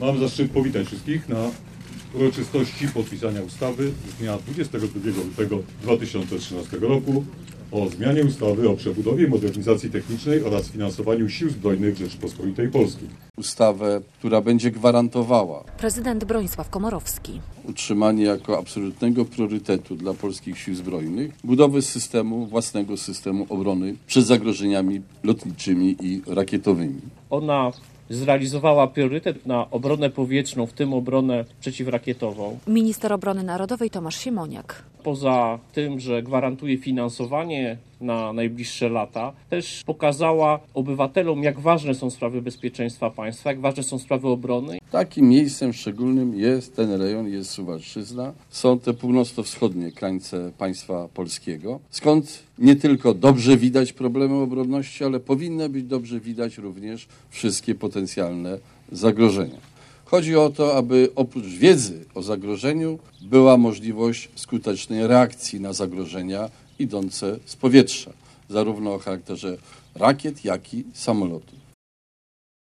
Mam zaszczyt powitać wszystkich na uroczystości podpisania ustawy z dnia 22 lutego 2013 roku o zmianie ustawy o przebudowie i modernizacji technicznej oraz finansowaniu Sił Zbrojnych Rzeczypospolitej Polskiej. Ustawę, która będzie gwarantowała Prezydent Bronisław Komorowski. utrzymanie jako absolutnego priorytetu dla polskich sił zbrojnych budowy własnego systemu obrony przed zagrożeniami lotniczymi i rakietowymi. Ona zrealizowała priorytet na obronę powietrzną, w tym obronę przeciwrakietową. Minister Obrony Narodowej Tomasz Siemoniak. Poza tym, że gwarantuje finansowanie na najbliższe lata, też pokazała obywatelom, jak ważne są sprawy bezpieczeństwa państwa, jak ważne są sprawy obrony. Takim miejscem szczególnym jest ten rejon, jest Suwalszczyzna. Są te północno-wschodnie krańce państwa polskiego, skąd nie tylko dobrze widać problemy obronności, ale powinno być dobrze widać również wszystkie potencjalne zagrożenia. Chodzi o to, aby oprócz wiedzy o zagrożeniu była możliwość skutecznej reakcji na zagrożenia idące z powietrza, zarówno o charakterze rakiet, jak i samolotów.